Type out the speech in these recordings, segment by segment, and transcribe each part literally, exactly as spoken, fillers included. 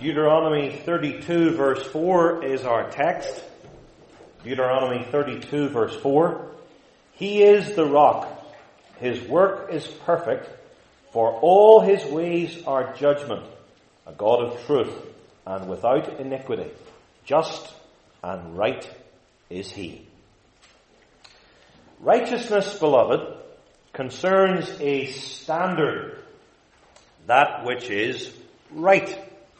Deuteronomy thirty-two verse four is our text. Deuteronomy thirty-two verse four. He is the rock. His work is perfect, for all his ways are judgment, a God of truth and without iniquity. Just and right is he. Righteousness, beloved, concerns a standard, that which is right.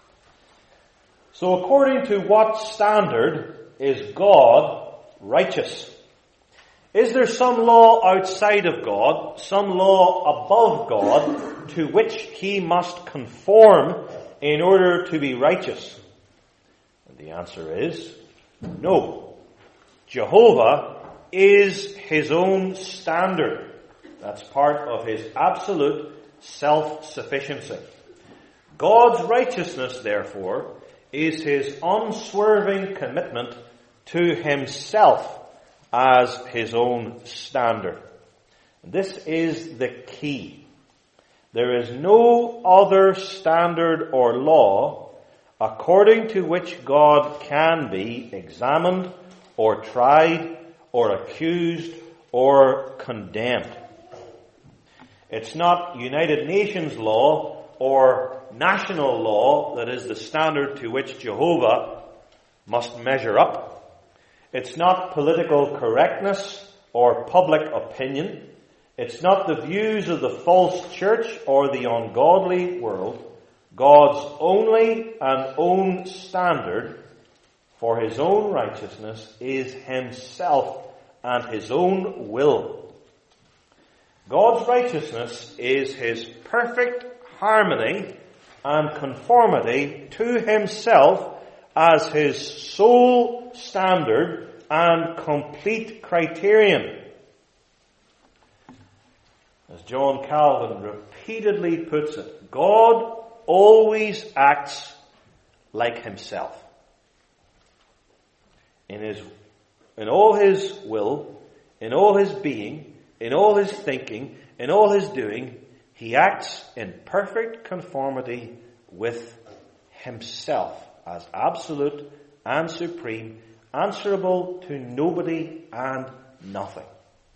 So according to what standard is God righteous? Is there some law outside of God, some law above God, to which he must conform in order to be righteous? And the answer is no. Jehovah is his own standard. That's part of his absolute self-sufficiency. God's righteousness, therefore, is his unswerving commitment to himself as his own standard. This is the key. There is no other standard or law according to which God can be examined or tried or accused or condemned. It's not United Nations law or national law that is the standard to which Jehovah must measure up. It's not political correctness or public opinion. It's not the views of the false church or the ungodly world. God's only and own standard for his own righteousness is himself and his own will. God's righteousness is his perfect harmony and conformity to himself as his sole standard and complete criterion. As John Calvin repeatedly puts it, God always acts like himself. In his, in all his will, in all his being, in all his thinking, in all his doing, he acts in perfect conformity with himself as absolute and supreme, answerable to nobody and nothing.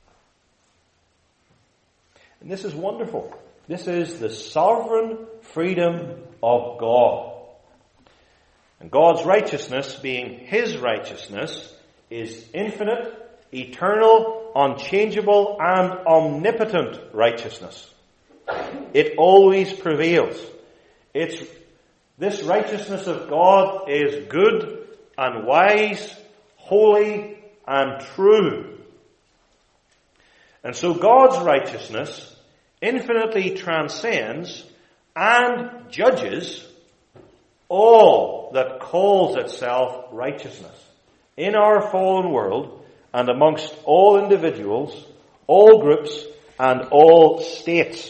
And this is wonderful. This is the sovereign freedom of God. And God's righteousness, being his righteousness, is infinite, eternal, unchangeable, and omnipotent righteousness. It always prevails. It's, this righteousness of God is good and wise, holy and true. And so God's righteousness infinitely transcends and judges all that calls itself righteousness in our fallen world and amongst all individuals, all groups, and all states.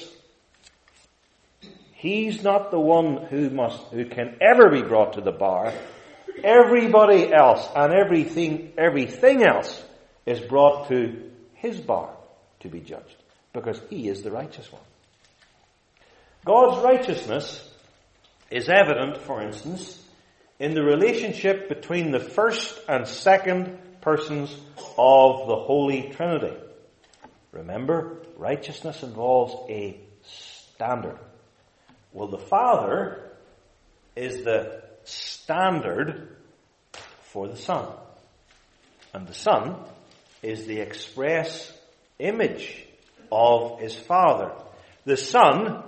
He's not the one who must, who can ever be brought to the bar. Everybody else and everything, everything else is brought to his bar to be judged, because he is the righteous one. God's righteousness is evident, for instance, in the relationship between the first and second persons of the Holy Trinity. Remember, righteousness involves a standard. Well, the Father is the standard for the Son. And the Son is the express image of his Father. The Son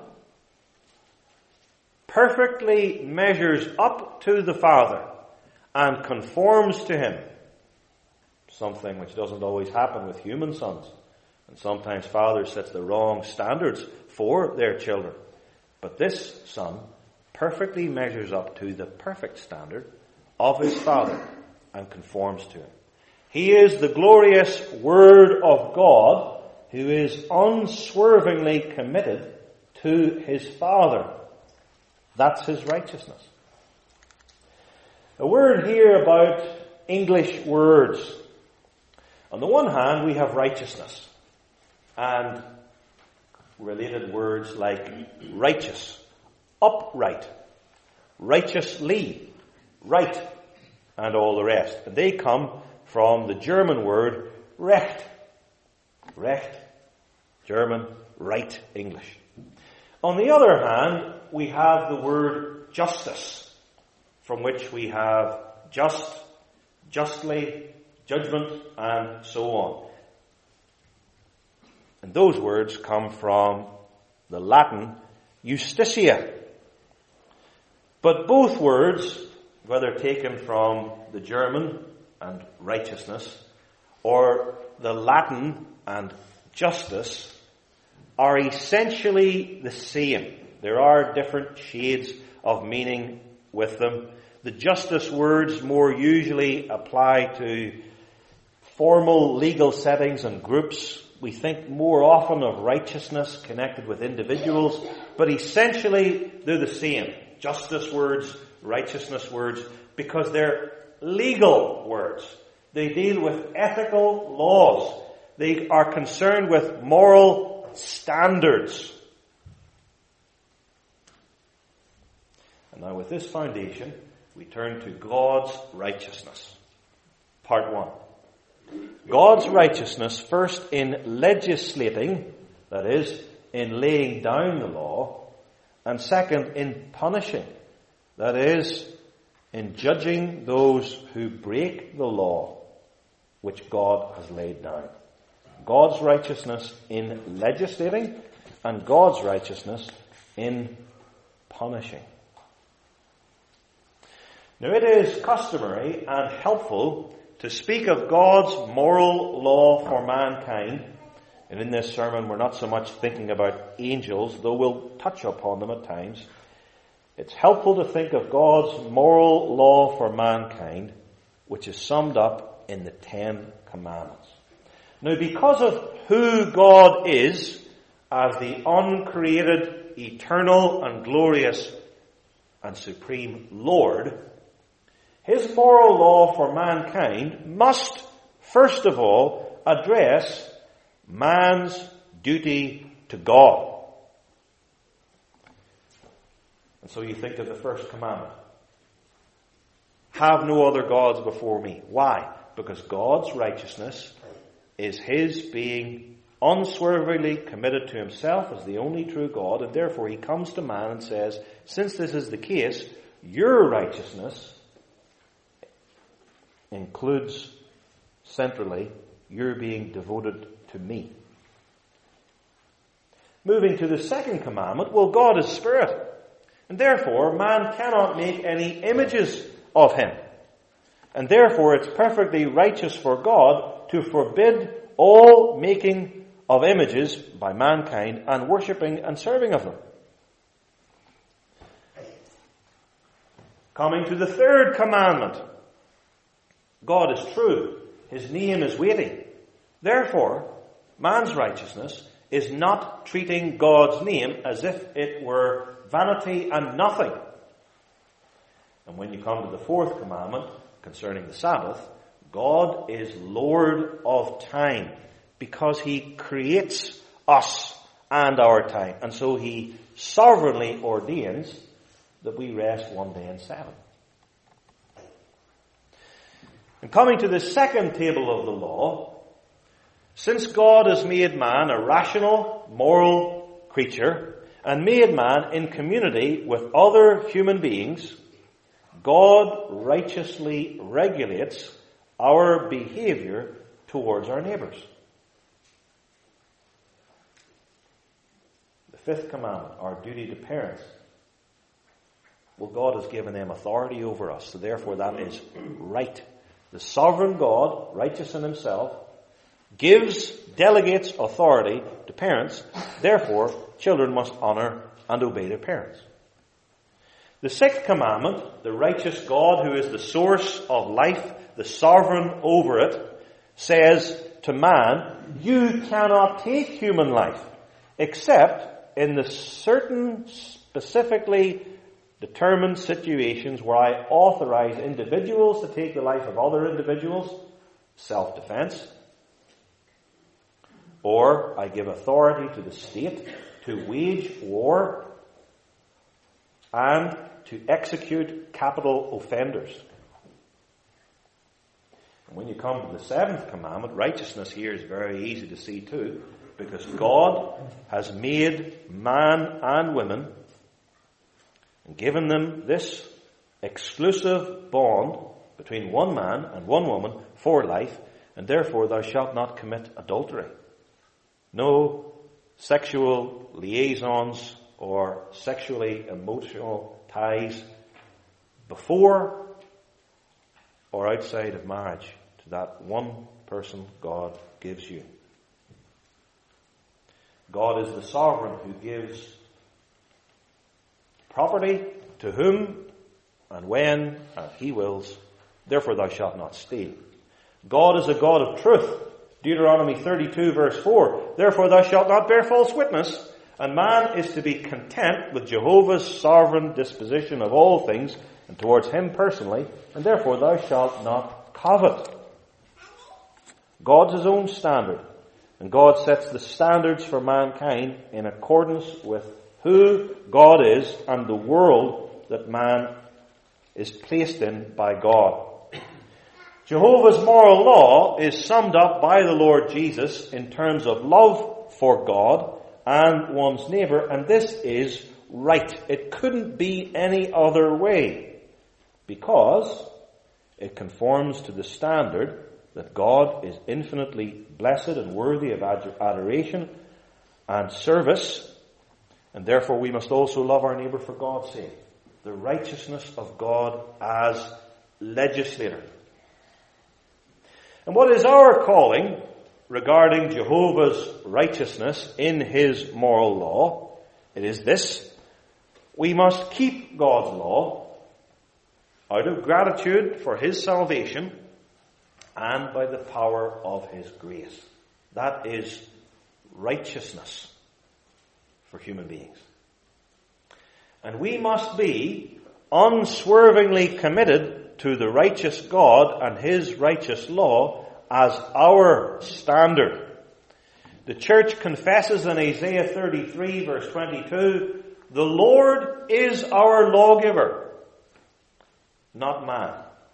perfectly measures up to the Father and conforms to him. Something which doesn't always happen with human sons. And sometimes fathers set the wrong standards for their children. But this Son perfectly measures up to the perfect standard of his Father and conforms to him. He is the glorious Word of God who is unswervingly committed to his Father. That's his righteousness. A word here about English words. On the one hand, we have righteousness and related words like righteous, upright, righteously, right, and all the rest. And they come from the German word recht. Recht, German, right, English. On the other hand, we have the word justice, from which we have just, justly, judgment, and so on. And those words come from the Latin justitia. But both words, whether taken from the German and righteousness, or the Latin and justice, are essentially the same. There are different shades of meaning with them. The justice words more usually apply to formal legal settings and groups. We think more often of righteousness connected with individuals, but essentially they're the same. Justice words, righteousness words, because they're legal words. They deal with ethical laws. They are concerned with moral standards. And now with this foundation, we turn to God's righteousness. Part one. God's righteousness, first in legislating, that is, in laying down the law, and second in punishing, that is, in judging those who break the law which God has laid down. God's righteousness in legislating and God's righteousness in punishing. Now it is customary and helpful to speak of God's moral law for mankind. And in this sermon we're not so much thinking about angels, though we'll touch upon them at times. It's helpful to think of God's moral law for mankind, which is summed up in the Ten Commandments. Now, because of who God is as the uncreated, eternal and glorious and supreme Lord, His moral law for mankind must, first of all, address man's duty to God. And so you think of the first commandment. Have no other gods before me. Why? Because God's righteousness is His being unswervingly committed to Himself as the only true God, and therefore He comes to man and says, since this is the case, your righteousness includes centrally your being devoted to me. Moving to the second commandment, well, God is spirit, and therefore man cannot make any images of Him. And therefore it's perfectly righteous for God to forbid all making of images by mankind and worshipping and serving of them. Coming to the third commandment, God is true. His name is weighty. Therefore, man's righteousness is not treating God's name as if it were vanity and nothing. And when you come to the fourth commandment concerning the Sabbath, God is Lord of time because He creates us and our time. And so He sovereignly ordains that we rest one day in seven. And coming to the second table of the law, since God has made man a rational, moral creature and made man in community with other human beings, God righteously regulates our behavior towards our neighbors. The fifth commandment, our duty to parents. Well, God has given them authority over us, so therefore that is right. The sovereign God, righteous in Himself, gives, delegates authority to parents. Therefore, children must honor and obey their parents. The sixth commandment, the righteous God who is the source of life, the sovereign over it, says to man, you cannot take human life except in the certain specifically determined situations where I authorize individuals to take the life of other individuals, self-defense, or I give authority to the state to wage war and to execute capital offenders. And when you come to the seventh commandment, righteousness here is very easy to see too, because God has made man and women and given them this exclusive bond between one man and one woman for life, and therefore thou shalt not commit adultery. No sexual liaisons or sexually emotional ties before or outside of marriage to that one person God gives you. God is the sovereign who gives property to whom and when and he wills. Therefore thou shalt not steal. God is a God of truth. Deuteronomy thirty-two verse four. Therefore thou shalt not bear false witness. And man is to be content with Jehovah's sovereign disposition of all things and towards him personally. And therefore thou shalt not covet. God's his own standard. And God sets the standards for mankind in accordance with who God is and the world that man is placed in by God. Jehovah's moral law is summed up by the Lord Jesus in terms of love for God and one's neighbour, and this is right. It couldn't be any other way, because it conforms to the standard that God is infinitely blessed and worthy of adoration and service, and therefore we must also love our neighbour for God's sake. The righteousness of God as legislator. And what is our calling regarding Jehovah's righteousness in his moral law? It is this: we must keep God's law out of gratitude for his salvation and by the power of his grace. That is righteousness for human beings. And we must be unswervingly committed to the righteous God and his righteous law as our standard. The church confesses in Isaiah thirty-three verse twenty-two, the Lord is our lawgiver, not man.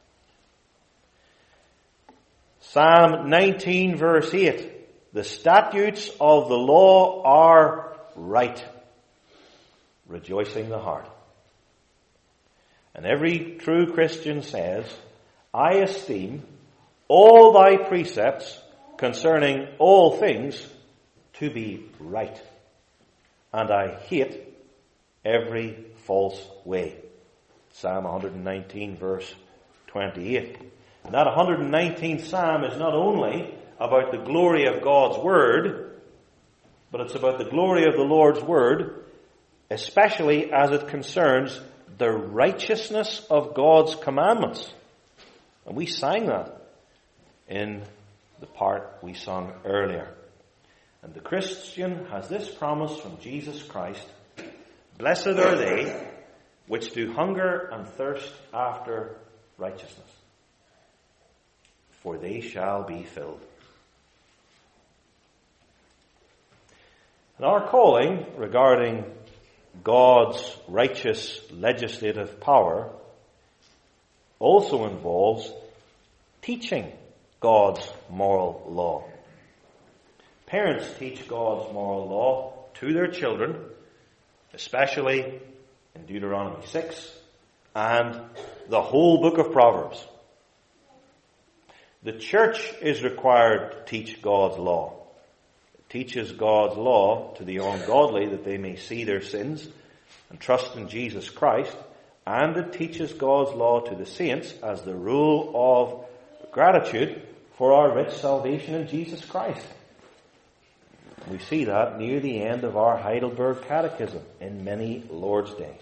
Psalm nineteen verse eight, the statutes of the law are right, rejoicing the heart. And every true Christian says, I esteem all thy precepts concerning all things to be right, and I hate every false way. Psalm one nineteen verse twenty-eight. And that one hundred nineteenth Psalm is not only about the glory of God's Word, but it's about the glory of the Lord's Word, especially as it concerns the righteousness of God's commandments. And we sang that in the part we sung earlier. And the Christian has this promise from Jesus Christ: blessed are they which do hunger and thirst after righteousness, for they shall be filled. And our calling regarding God's righteous legislative power also involves teaching God's moral law. Parents teach God's moral law to their children, especially in Deuteronomy six and the whole book of Proverbs. The church is required to teach God's law. It teaches God's law to the ungodly that they may see their sins and trust in Jesus Christ, and it teaches God's law to the saints as the rule of gratitude for our rich salvation in Jesus Christ. We see that near the end of our Heidelberg Catechism in many Lord's days.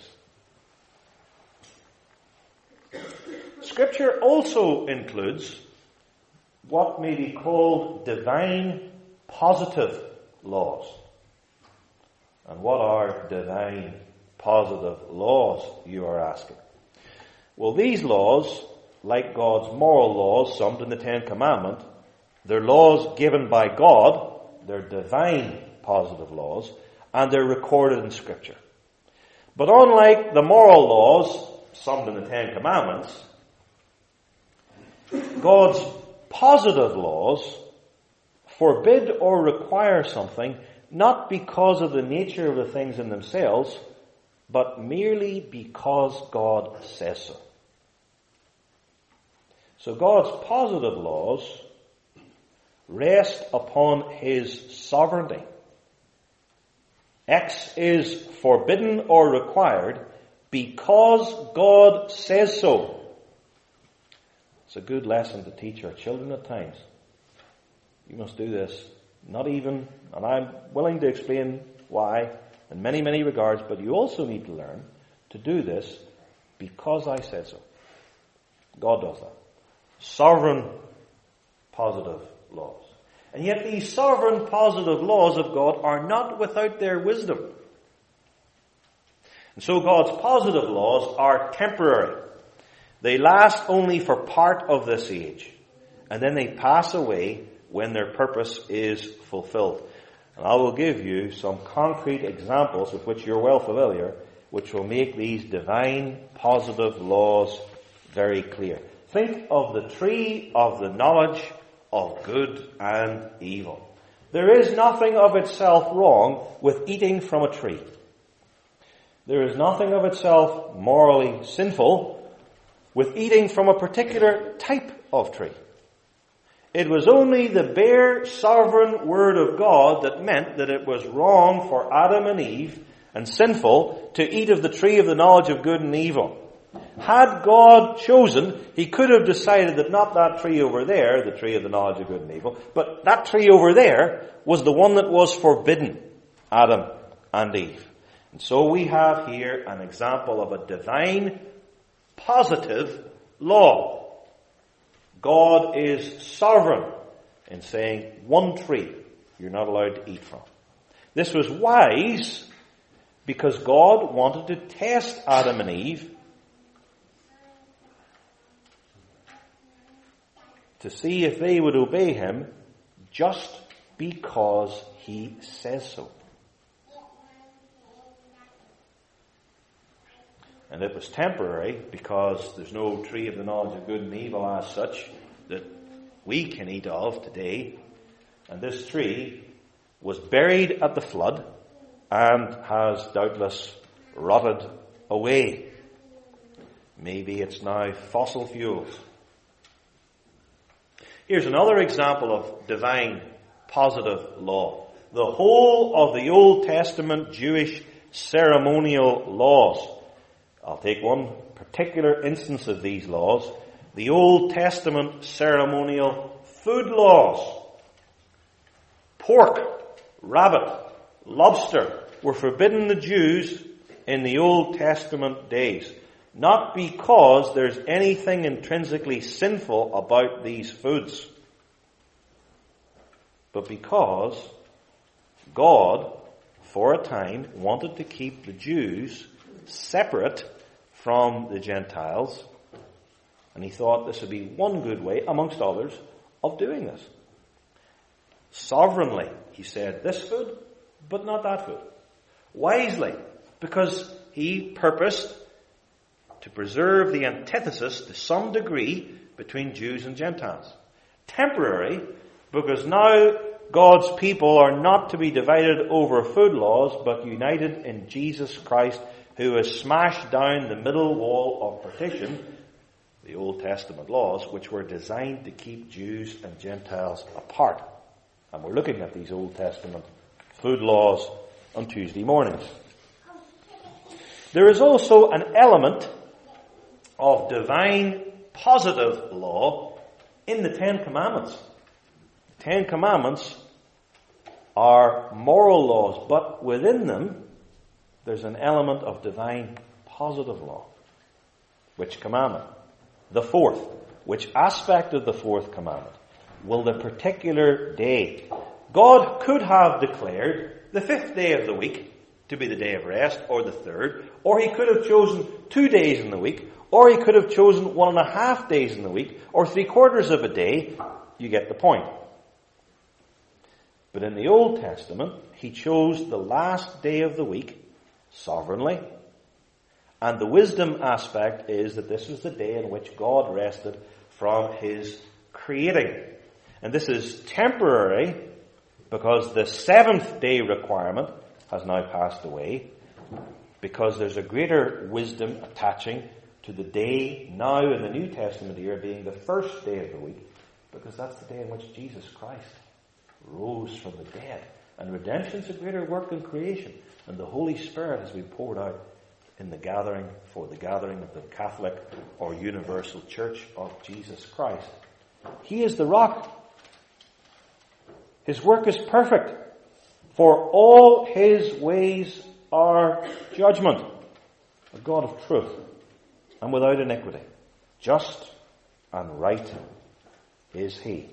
Scripture also includes what may be called divine positive laws. And what are divine positive laws, you are asking? Well, these laws, like God's moral laws summed in the Ten Commandments, they're laws given by God, they're divine positive laws, and they're recorded in Scripture. But unlike the moral laws summed in the Ten Commandments, God's positive laws forbid or require something not because of the nature of the things in themselves, but merely because God says so. So God's positive laws rest upon His sovereignty. X is forbidden or required because God says so. It's a good lesson to teach our children at times. You must do this. Not even, and I'm willing to explain why in many, many regards, but you also need to learn to do this because I said so. God does that. Sovereign, positive laws. And yet these sovereign, positive laws of God are not without their wisdom. And so God's positive laws are temporary. They last only for part of this age. And then they pass away when their purpose is fulfilled. And I will give you some concrete examples with which you're well familiar, which will make these divine positive laws very clear. Think of the tree of the knowledge of good and evil. There is nothing of itself wrong with eating from a tree. There is nothing of itself morally sinful with eating from a particular type of tree. It was only the bare sovereign word of God that meant that it was wrong for Adam and Eve and sinful to eat of the tree of the knowledge of good and evil. Had God chosen, He could have decided that not that tree over there, the tree of the knowledge of good and evil, but that tree over there was the one that was forbidden, Adam and Eve. And so we have here an example of a divine positive law. God is sovereign in saying one tree you're not allowed to eat from. This was wise because God wanted to test Adam and Eve to see if they would obey Him just because He says so. And it was temporary because there's no tree of the knowledge of good and evil as such that we can eat of today. And this tree was buried at the flood and has doubtless rotted away. Maybe it's now fossil fuels. Here's another example of divine positive law. The whole of the Old Testament Jewish ceremonial laws. I'll take one particular instance of these laws. The Old Testament ceremonial food laws. Pork, rabbit, lobster were forbidden the Jews in the Old Testament days. Not because there's anything intrinsically sinful about these foods, but because God, for a time, wanted to keep the Jews separate from the Gentiles, and He thought this would be one good way, amongst others, of doing this. Sovereignly, He said this food, but not that food. Wisely, because He purposed to preserve the antithesis to some degree between Jews and Gentiles. Temporary, because now God's people are not to be divided over food laws, but united in Jesus Christ, who has smashed down the middle wall of partition, the Old Testament laws, which were designed to keep Jews and Gentiles apart. And we're looking at these Old Testament food laws on Tuesday mornings. There is also an element of divine positive law in the Ten Commandments. The Ten Commandments are moral laws, but within them there's an element of divine positive law. Which commandment? The fourth. Which aspect of the fourth commandment? Well, the particular day. God could have declared the fifth day of the week to be the day of rest, or the third, or He could have chosen two days in the week, or He could have chosen one and a half days in the week, or three quarters of a day. You get the point. But in the Old Testament, He chose the last day of the week, sovereignly, And the wisdom aspect is that this was the day in which God rested from his creating. And this is temporary because the seventh day requirement has now passed away, because there's a greater wisdom attaching to the day now in the New Testament year being the first day of the week, because that's the day in which Jesus Christ rose from the dead. And redemption's a greater work than creation. And the Holy Spirit has been poured out in the gathering, for the gathering of the Catholic or universal church of Jesus Christ. He is the rock. His work is perfect, for all his ways are judgment. A God of truth and without iniquity. Just and right is he.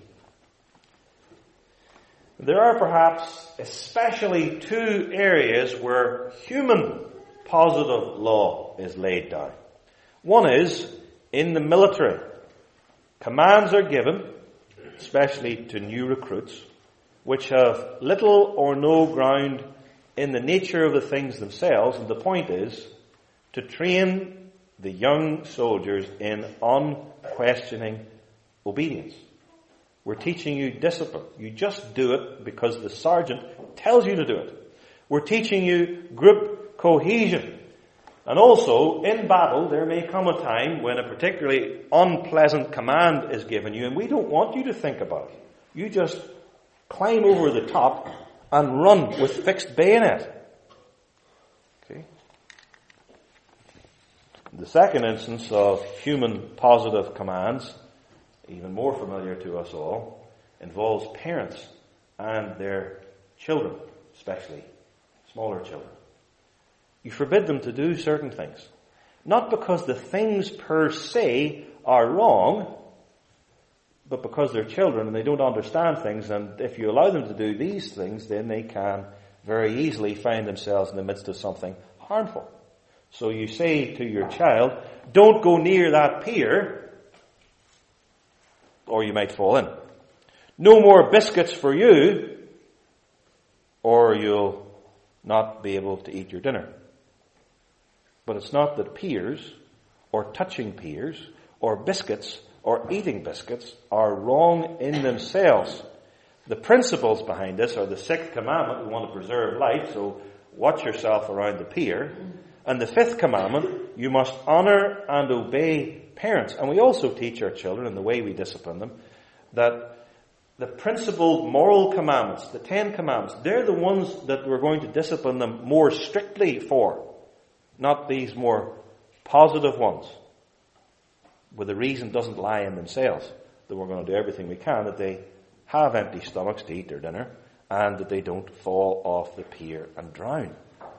There are perhaps especially two areas where human positive law is laid down. One is in the military. Commands are given, especially to new recruits, which have little or no ground in the nature of the things themselves, and the point is to train the young soldiers in unquestioning obedience. We're teaching you discipline. You just do it because the sergeant tells you to do it. We're teaching you group cohesion. And also, in battle, there may come a time when a particularly unpleasant command is given you, and we don't want you to think about it. You just climb over the top and run with fixed bayonet. Okay? The second instance of human positive commands, even more familiar to us all, involves parents and their children, especially smaller children. You forbid them to do certain things. Not because the things per se are wrong, but because they're children and they don't understand things, and if you allow them to do these things, then they can very easily find themselves in the midst of something harmful. So you say to your child, don't go near that pier, or you might fall in. No more biscuits for you, or you'll not be able to eat your dinner. But it's not that piers, or touching piers, or biscuits, or eating biscuits are wrong in themselves. The principles behind this are the sixth commandment. We want to preserve life, so watch yourself around the pier. And the fifth commandment, you must honor and obey parents. And we also teach our children, in the way we discipline them, that the principal moral commandments, the Ten Commandments, they're the ones that we're going to discipline them more strictly for, not these more positive ones, where the reason doesn't lie in themselves, that we're going to do everything we can that they have empty stomachs to eat their dinner and that they don't fall off the pier and drown.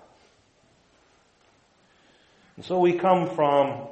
And so we come from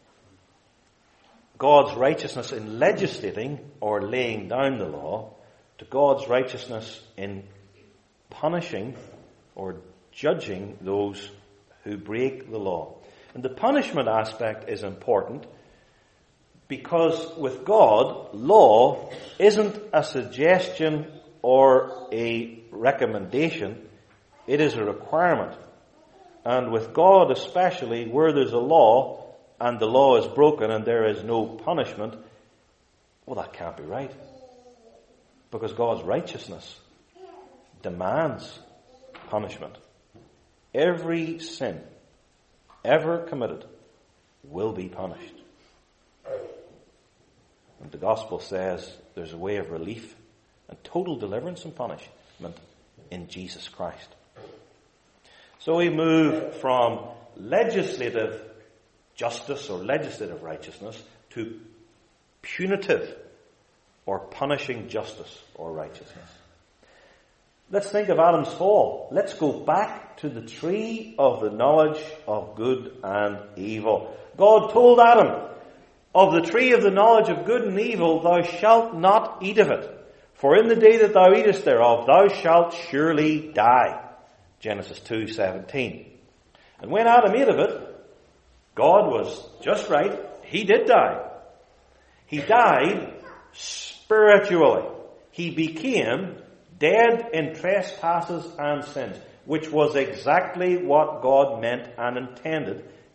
God's righteousness in legislating or laying down the law to God's righteousness in punishing or judging those who break the law. And the punishment aspect is important because with God, law isn't a suggestion or a recommendation. It is a requirement. And with God especially, where there's a law and the law is broken and there is no punishment, well, that can't be right. Because God's righteousness demands punishment. Every sin ever committed will be punished. And the gospel says there's a way of relief and total deliverance and punishment in Jesus Christ. So we move from legislative justice or legislative righteousness to punitive or punishing justice or righteousness. Let's think of Adam's fall. Let's go back to the tree of the knowledge of good and evil. God told Adam, of the tree of the knowledge of good and evil thou shalt not eat of it, for in the day that thou eatest thereof thou shalt surely die. Genesis two seventeen. And when Adam ate of it, God was just right. He did die. He died spiritually. He became dead in trespasses and sins, which was exactly what God meant and intended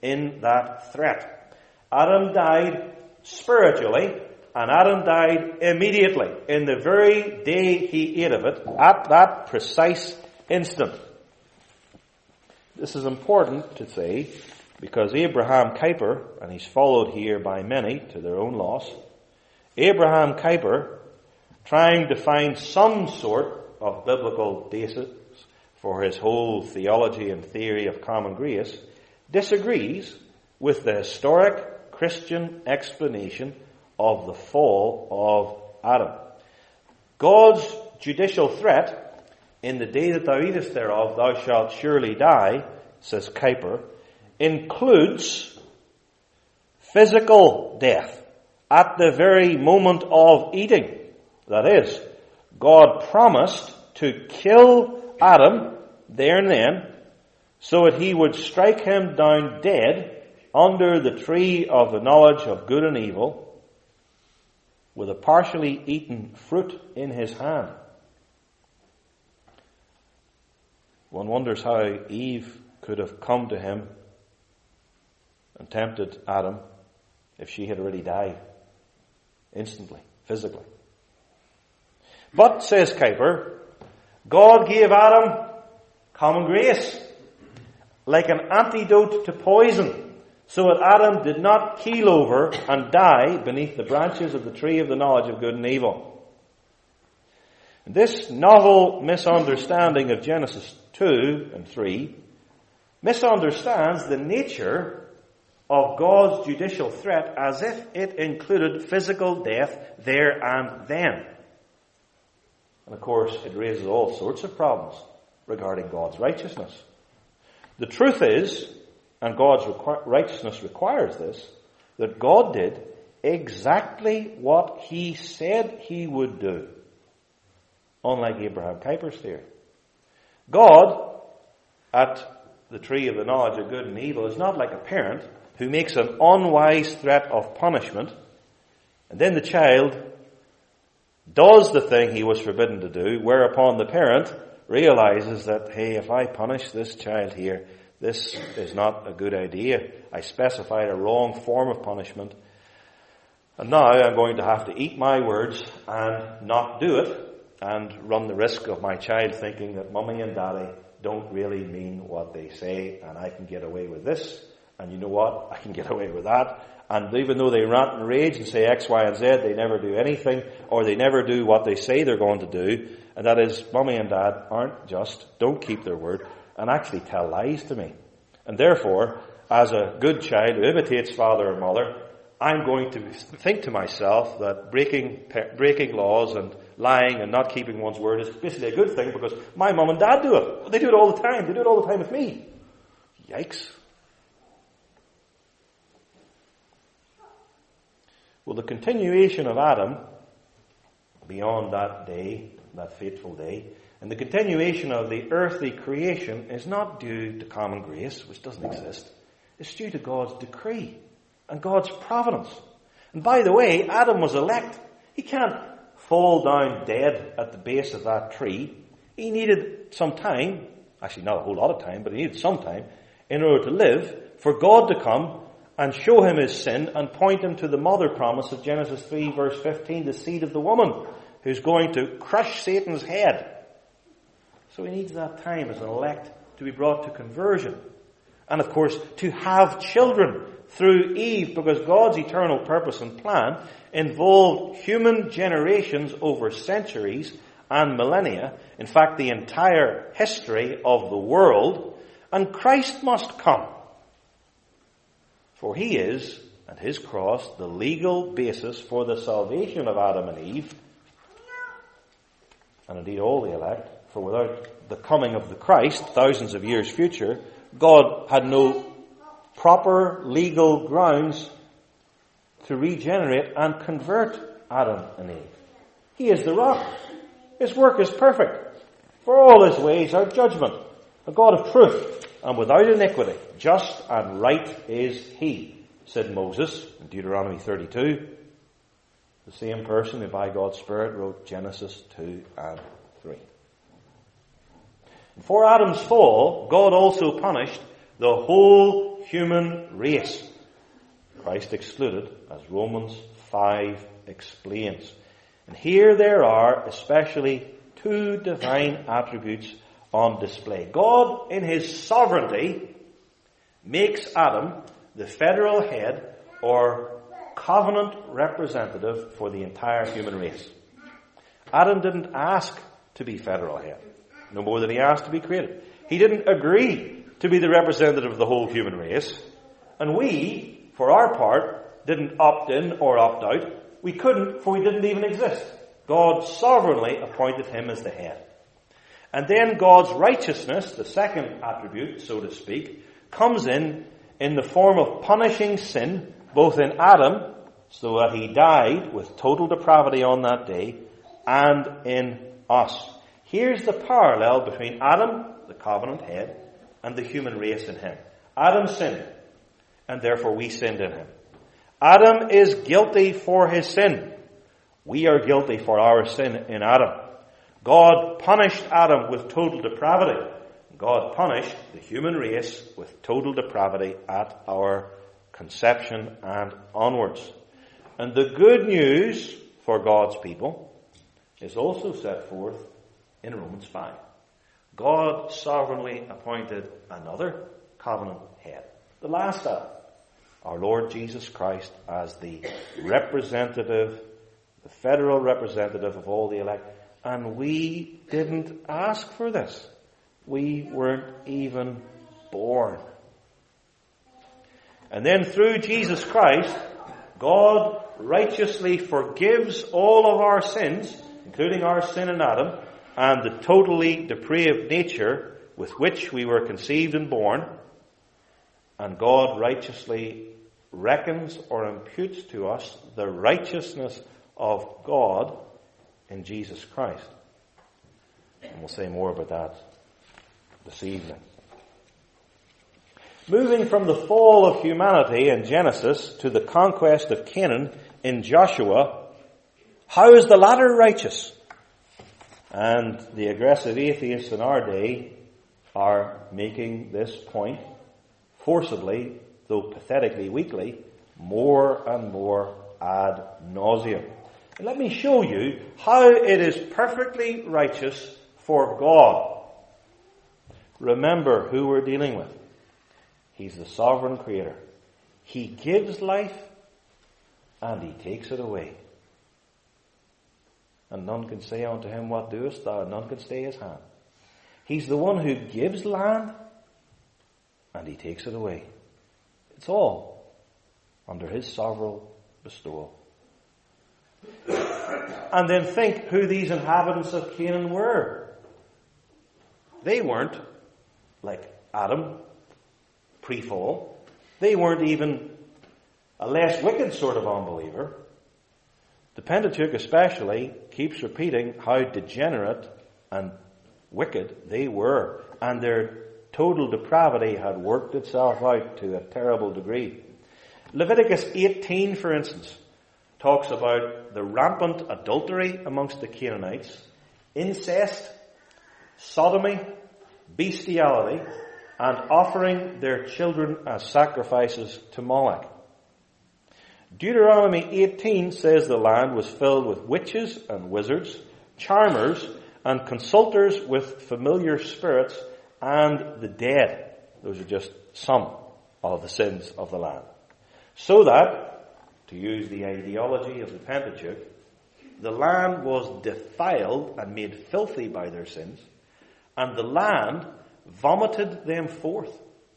in that threat. Adam died spiritually, and Adam died immediately, in the very day he ate of it, at that precise instant. This is important to say, because Abraham Kuyper, and he's followed here by many to their own loss, Abraham Kuyper, trying to find some sort of biblical basis for his whole theology and theory of common grace, disagrees with the historic Christian explanation of the fall of Adam. God's judicial threat, in the day that thou eatest thereof, thou shalt surely die, says Kuyper, includes physical death at the very moment of eating. That is, God promised to kill Adam there and then, so that he would strike him down dead under the tree of the knowledge of good and evil, with a partially eaten fruit in his hand. One wonders how Eve could have come to him and tempted Adam if she had already died instantly, physically. But, says Kuyper, God gave Adam common grace, like an antidote to poison, so that Adam did not keel over and die beneath the branches of the tree of the knowledge of good and evil. This novel misunderstanding of Genesis two and three misunderstands the nature of God's judicial threat as if it included physical death there and then. And of course, it raises all sorts of problems regarding God's righteousness. The truth is, and God's requ- righteousness requires this, that God did exactly what he said he would do, unlike Abraham Kuyper's theory. God, at the tree of the knowledge of good and evil, is not like a parent who makes an unwise threat of punishment, and then the child does the thing he was forbidden to do, whereupon the parent realizes that, hey, if I punish this child here, this is not a good idea. I specified a wrong form of punishment, and now I'm going to have to eat my words and not do it, and run the risk of my child thinking that mummy and daddy don't really mean what they say, and I can get away with this, and you know what? I can get away with that. And even though they rant and rage and say X, Y, and Z, they never do anything, or they never do what they say they're going to do, and that is, mummy and dad aren't just, don't keep their word, and actually tell lies to me. And therefore, as a good child who imitates father or mother, I'm going to think to myself that breaking breaking laws and lying and not keeping one's word is basically a good thing because my mum and dad do it. They do it all the time. They do it all the time with me. Yikes. Well, the continuation of Adam beyond that day, that fateful day, and the continuation of the earthly creation is not due to common grace, which doesn't exist. It's due to God's decree and God's providence. And by the way, Adam was elect. He can't fall down dead at the base of that tree. He needed some time, actually not a whole lot of time, but he needed some time in order to live, for God to come and show him his sin and point him to the mother promise of Genesis three verse fifteen, the seed of the woman who's going to crush Satan's head. So he needs that time as an elect to be brought to conversion. And of course, to have children through Eve, because God's eternal purpose and plan involved human generations over centuries and millennia. In fact, the entire history of the world. And Christ must come. For he is, and his cross, the legal basis for the salvation of Adam and Eve, and indeed all the elect. For without the coming of the Christ, thousands of years future, God had no proper legal grounds to regenerate and convert Adam and Eve. He is the rock. His work is perfect. For all his ways are judgment. A God of truth and without iniquity. Just and right is he, said Moses in Deuteronomy thirty-two. The same person who by God's Spirit wrote Genesis two and three. For Adam's fall, God also punished the whole human race. Christ excluded, as Romans five explains. And here there are especially two divine attributes on display. God, in his sovereignty, makes Adam the federal head or covenant representative for the entire human race. Adam didn't ask to be federal head, no more than he asked to be created. He didn't agree to be the representative of the whole human race. And we, for our part, didn't opt in or opt out. We couldn't, for we didn't even exist. God sovereignly appointed him as the head. And then God's righteousness, the second attribute, so to speak, comes in in the form of punishing sin, both in Adam, so that he died with total depravity on that day, and in us. Here's the parallel between Adam, the covenant head, and the human race in him. Adam sinned, and therefore we sinned in him. Adam is guilty for his sin. We are guilty for our sin in Adam. God punished Adam with total depravity. God punished the human race with total depravity at our conception and onwards. And the good news for God's people is also set forth in Romans five. God sovereignly appointed another covenant head, the last Adam, our Lord Jesus Christ, as the representative, the federal representative of all the elect. And we didn't ask for this. We weren't even born. And then through Jesus Christ, God righteously forgives all of our sins, including our sin in Adam, and the totally depraved nature with which we were conceived and born. And God righteously reckons or imputes to us the righteousness of God in Jesus Christ. And we'll say more about that this evening. Moving from the fall of humanity in Genesis to the conquest of Canaan in Joshua, how is the latter righteous? And the aggressive atheists in our day are making this point forcibly, though pathetically weakly, more and more ad nauseum. And let me show you how it is perfectly righteous for God. Remember who we're dealing with. He's the sovereign creator. He gives life and he takes it away. And none can say unto him, what doest thou? And none can stay his hand. He's the one who gives land and he takes it away. It's all under his sovereign bestowal. And then think who these inhabitants of Canaan were. They weren't like Adam pre-fall. They weren't even a less wicked sort of unbeliever. The Pentateuch especially keeps repeating how degenerate and wicked they were, and their total depravity had worked itself out to a terrible degree. Leviticus eighteen, for instance, talks about the rampant adultery amongst the Canaanites, incest, sodomy, bestiality, and offering their children as sacrifices to Moloch. Deuteronomy eighteen says the land was filled with witches and wizards, charmers, and consulters with familiar spirits and the dead. Those are just some of the sins of the land. So that, to use the ideology of the Pentateuch, the land was defiled and made filthy by their sins, and the land vomited them forth.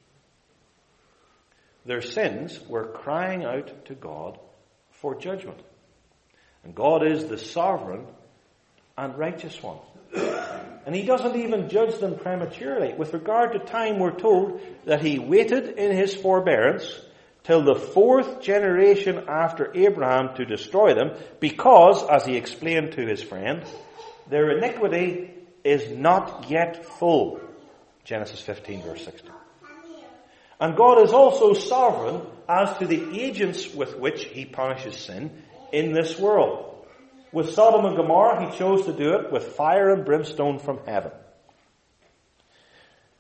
Their sins were crying out to God for judgment. And God is the sovereign and righteous one. And he doesn't even judge them prematurely. With regard to time, we're told that he waited in his forbearance till the fourth generation after Abraham to destroy them, because, as he explained to his friend, their iniquity is not yet full. Genesis fifteen, verse sixteen. And God is also sovereign as to the agents with which he punishes sin in this world. With Sodom and Gomorrah, he chose to do it with fire and brimstone from heaven.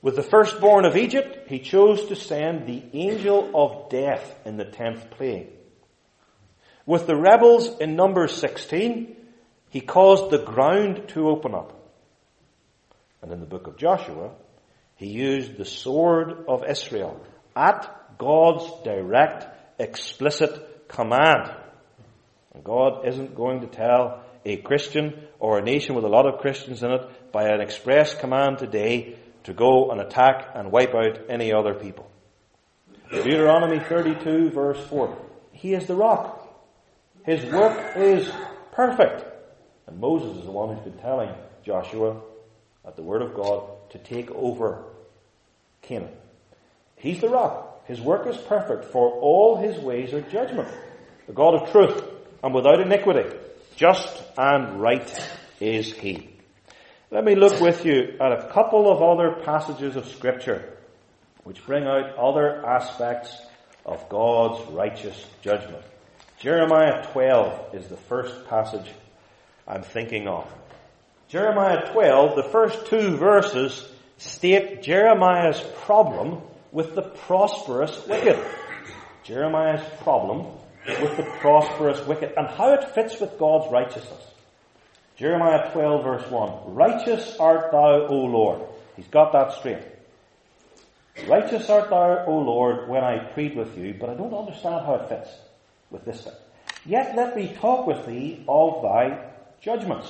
With the firstborn of Egypt, he chose to send the angel of death in the tenth plague. With the rebels in Numbers sixteen, he caused the ground to open up. And in the book of Joshua, he used the sword of Israel at God's direct, explicit command. And God isn't going to tell a Christian or a nation with a lot of Christians in it by an express command today to go and attack and wipe out any other people. Deuteronomy thirty-two verse four. He is the rock. His work is perfect. And Moses is the one who's been telling Joshua at the word of God to take over Canaan. He's the rock. His work is perfect, for all his ways are judgment. The God of truth and without iniquity. Just and right is he. Let me look with you at a couple of other passages of Scripture which bring out other aspects of God's righteous judgment. Jeremiah twelve is the first passage I'm thinking of. Jeremiah twelve, the first two verses state Jeremiah's problem with the prosperous wicked. Jeremiah's problem with the prosperous wicked and how it fits with God's righteousness. Jeremiah twelve verse one. Righteous art thou, O Lord. He's got that straight. Righteous art thou, O Lord, when I plead with you, but I don't understand how it fits with this thing. Yet let me talk with thee of thy judgments.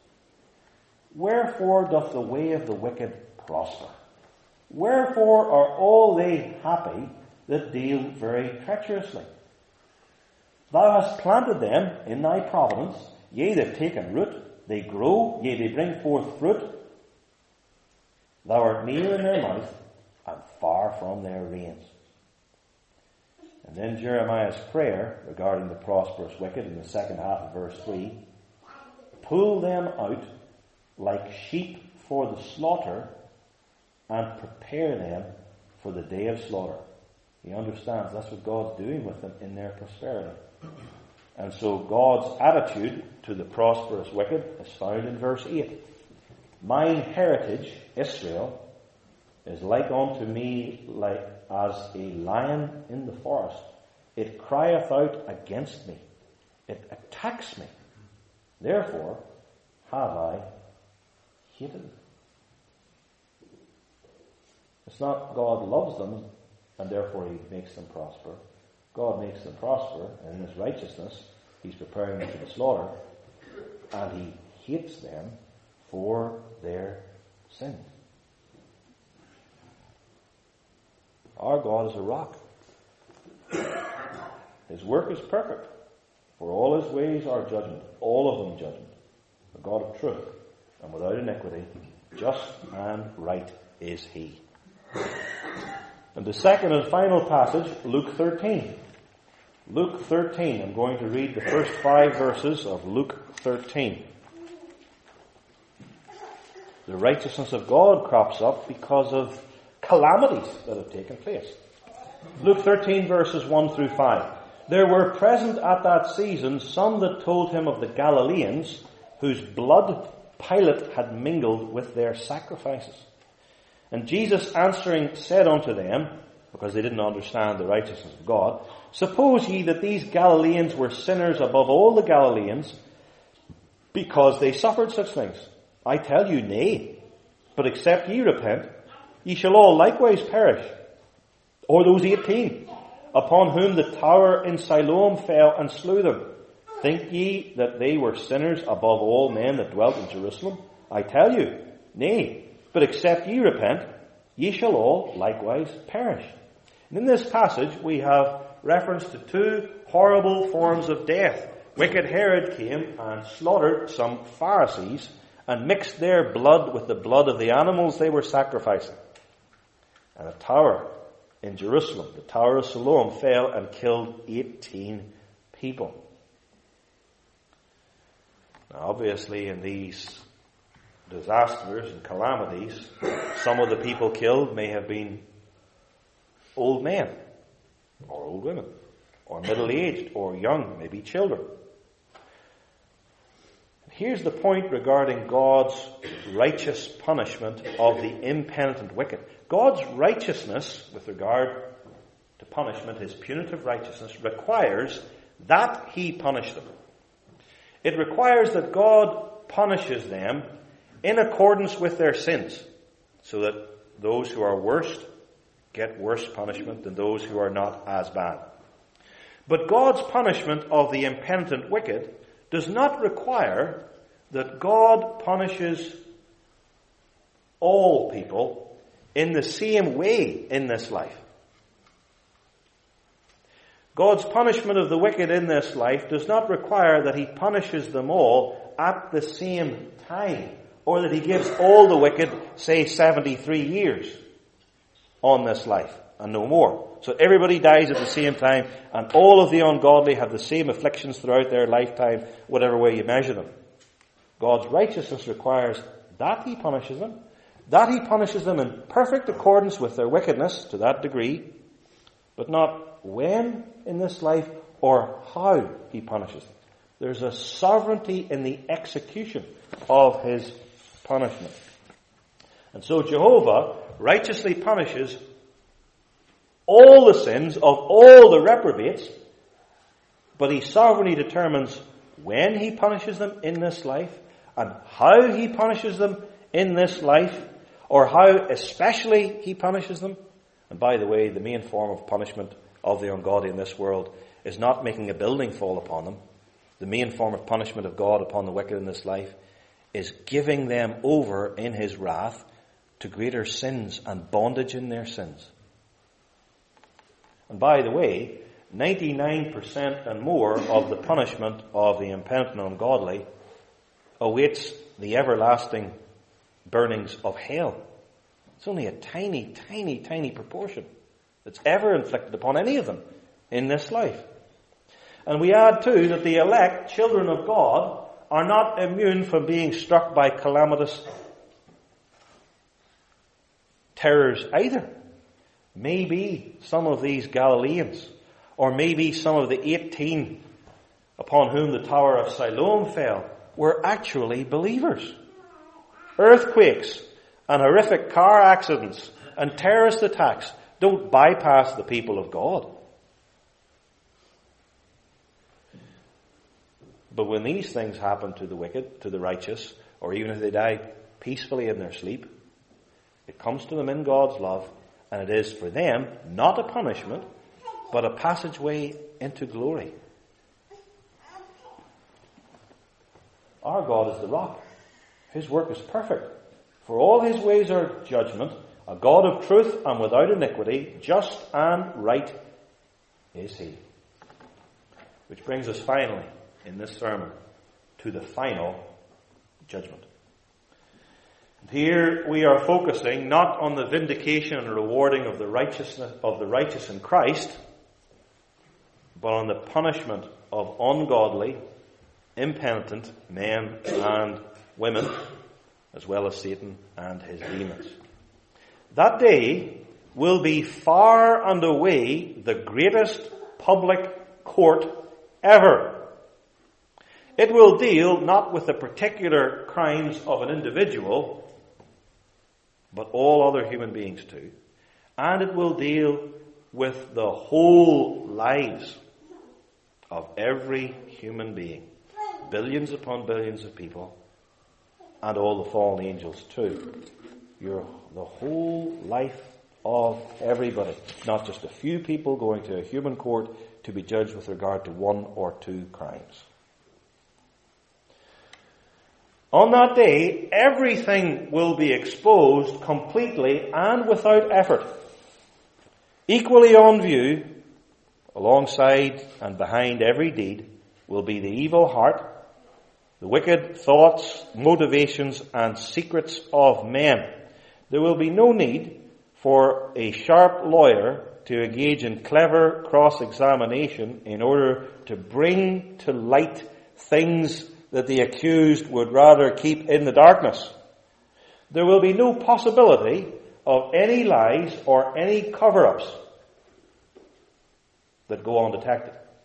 Wherefore doth the way of the wicked prosper? Wherefore are all they happy that deal very treacherously? Thou hast planted them in thy providence, yea, they've taken root, they grow, yea, they bring forth fruit. Thou art near in their mouth, and far from their reins. And then Jeremiah's prayer regarding the prosperous wicked in the second half of verse three. Pull them out like sheep for the slaughter, and prepare them for the day of slaughter. He understands that's what God's doing with them in their prosperity. And so God's attitude to the prosperous wicked is found in verse eight. Mine heritage, Israel, is like unto me like as a lion in the forest. It crieth out against me. It attacks me. Therefore have I hated it. It's not God loves them and therefore he makes them prosper. God makes them prosper, and in his righteousness he's preparing them for the slaughter, and he hates them for their sins. Our God is a rock. His work is perfect, for all his ways are judgment, all of them judgment. The God of truth, and without iniquity, just and right is he. And the second and final passage, Luke thirteen. Luke thirteen. I'm going to read the first five verses of Luke thirteen. The righteousness of God crops up because of calamities that have taken place. Luke thirteen verses one through five. There were present at that season some that told him of the Galileans, whose blood Pilate had mingled with their sacrifices. And Jesus answering said unto them, because they didn't understand the righteousness of God, suppose ye that these Galileans were sinners above all the Galileans, because they suffered such things? I tell you, nay. But except ye repent, ye shall all likewise perish. Or those eighteen, upon whom the tower in Siloam fell and slew them. Think ye that they were sinners above all men that dwelt in Jerusalem? I tell you, nay. But except ye repent, ye shall all likewise perish. And in this passage we have reference to two horrible forms of death. Wicked Herod came and slaughtered some Pharisees and mixed their blood with the blood of the animals they were sacrificing. And a tower in Jerusalem, the Tower of Siloam, fell and killed eighteen people. Now obviously in these disasters and calamities, some of the people killed may have been old men, or old women, or middle-aged, or young, maybe children. Here's the point regarding God's righteous punishment of the impenitent wicked. God's righteousness with regard to punishment, his punitive righteousness, requires that he punish them. It requires that God punishes them in accordance with their sins, so that those who are worst get worse punishment than those who are not as bad. But God's punishment of the impenitent wicked does not require that God punishes all people in the same way in this life. God's punishment of the wicked in this life does not require that he punishes them all at the same time, or that he gives all the wicked, say, seventy-three years on this life and no more. So everybody dies at the same time, and all of the ungodly have the same afflictions throughout their lifetime, whatever way you measure them. God's righteousness requires that he punishes them, that he punishes them in perfect accordance with their wickedness to that degree, but not when in this life or how he punishes them. There's a sovereignty in the execution of his punishment. And so Jehovah righteously punishes all the sins of all the reprobates, but he sovereignly determines when he punishes them in this life and how he punishes them in this life, or how especially he punishes them. And by the way, the main form of punishment of the ungodly in this world is not making a building fall upon them. The main form of punishment of God upon the wicked in this life is giving them over in his wrath to greater sins and bondage in their sins. And by the way, ninety-nine percent and more of the punishment of the impenitent and ungodly awaits the everlasting burnings of hell. It's only a tiny, tiny, tiny proportion that's ever inflicted upon any of them in this life. And we add too that the elect, children of God, are not immune from being struck by calamitous terrors either. Maybe some of these Galileans, or maybe some of the eighteen upon whom the Tower of Siloam fell, were actually believers. Earthquakes and horrific car accidents and terrorist attacks don't bypass the people of God. But when these things happen to the wicked, to the righteous, or even if they die peacefully in their sleep, it comes to them in God's love, and it is for them not a punishment, but a passageway into glory. Our God is the rock. His work is perfect. For all his ways are judgment, a God of truth and without iniquity, just and right is he. Which brings us finally, in this sermon, to the final judgment. And here we are focusing not on the vindication and rewarding of the righteousness of the righteous in Christ, but on the punishment of ungodly, impenitent men and women, as well as Satan and his demons. That day will be far and away the greatest public court ever. It will deal not with the particular crimes of an individual, but all other human beings too. And it will deal with the whole lives of every human being. Billions upon billions of people, and all the fallen angels too. You're the whole life of everybody, not just a few people going to a human court to be judged with regard to one or two crimes. On that day, everything will be exposed completely and without effort. Equally on view, alongside and behind every deed, will be the evil heart, the wicked thoughts, motivations, and secrets of men. There will be no need for a sharp lawyer to engage in clever cross-examination in order to bring to light things that the accused would rather keep in the darkness. There will be no possibility of any lies or any cover-ups that go undetected.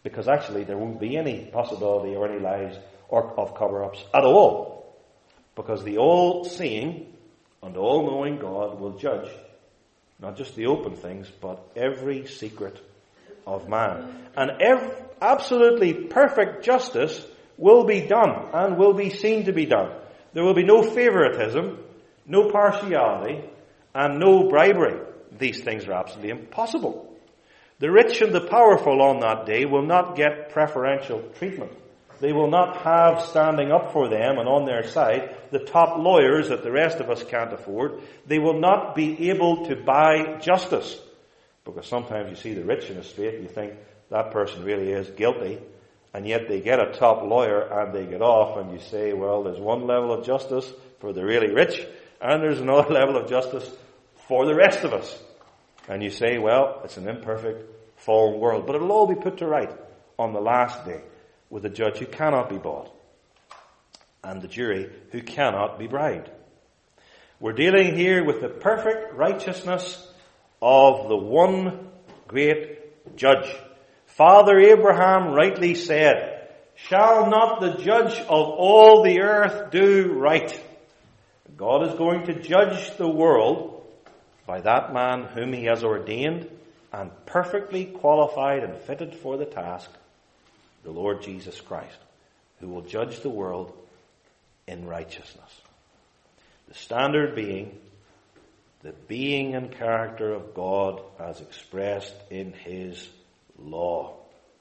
Because actually there won't be any possibility or any lies or of cover-ups at all. Because the all-seeing and all-knowing God will judge not just the open things, but every secret of man. And every, absolutely perfect justice will be done and will be seen to be done. There will be no favoritism, no partiality, and no bribery. These things are absolutely impossible. The rich and the powerful on that day will not get preferential treatment. They will not have standing up for them and on their side the top lawyers that the rest of us can't afford. They will not be able to buy justice. Because sometimes you see the rich in the street and you think that person really is guilty, and yet they get a top lawyer and they get off, and you say, well, there's one level of justice for the really rich and there's another level of justice for the rest of us. And you say, well, it's an imperfect, fallen world. But it'll all be put to right on the last day with a judge who cannot be bought and the jury who cannot be bribed. We're dealing here with the perfect righteousness of the one great judge. Father Abraham rightly said, shall not the judge of all the earth do right? God is going to judge the world by that man whom he has ordained and perfectly qualified and fitted for the task, the Lord Jesus Christ, who will judge the world in righteousness. The standard being the being and character of God as expressed in his law.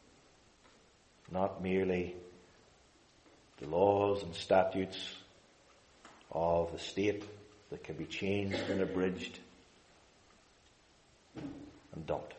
Not merely the laws and statutes of the state that can be changed and abridged and dumped.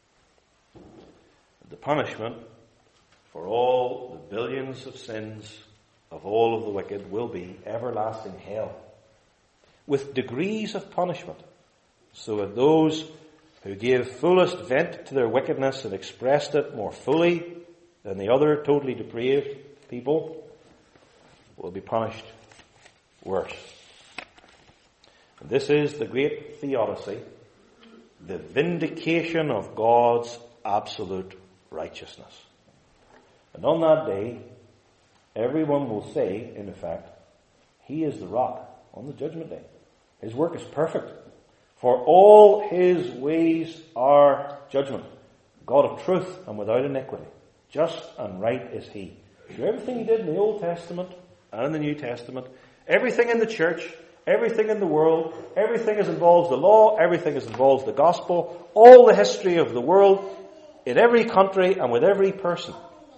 The punishment for all the billions of sins of all of the wicked will be everlasting hell, with degrees of punishment, so that those who gave fullest vent to their wickedness and expressed it more fully than the other totally depraved people will be punished worse. And this is the great theodicy, the vindication of God's absolute righteousness. And on that day, everyone will say, in effect, he is the rock on the judgment day. His work is perfect. For all his ways are judgment. God of truth and without iniquity. Just and right is he. So everything he did in the Old Testament and in the New Testament, everything in the church, everything in the world, everything as involves the law, everything as involves the gospel, all the history of the world, in every country and with every person,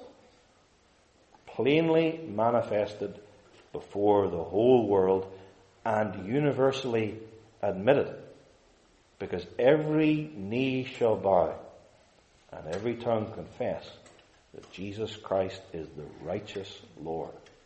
plainly manifested before the whole world and universally admitted, because every knee shall bow and every tongue confess that Jesus Christ is the righteous Lord.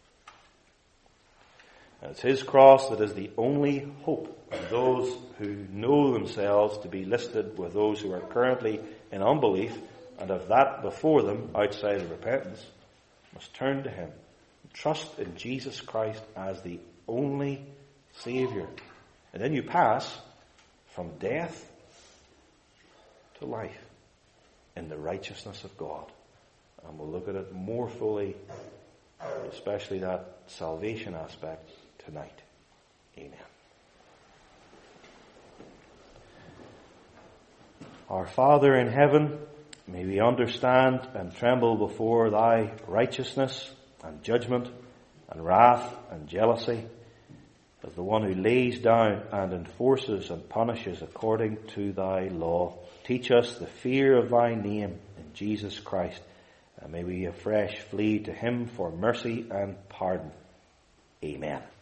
And it's his cross that is the only hope of those who know themselves to be listed with those who are currently in unbelief and have that before them outside of repentance, must turn to him and trust in Jesus Christ as the only Savior. And then you pass from death to life in the righteousness of God. And we'll look at it more fully, especially that salvation aspect, tonight. Amen. Our Father in heaven, may we understand and tremble before thy righteousness and judgment and wrath and jealousy as the one who lays down and enforces and punishes according to thy law. Teach us the fear of thy name in Jesus Christ, and may we afresh flee to him for mercy and pardon. Amen.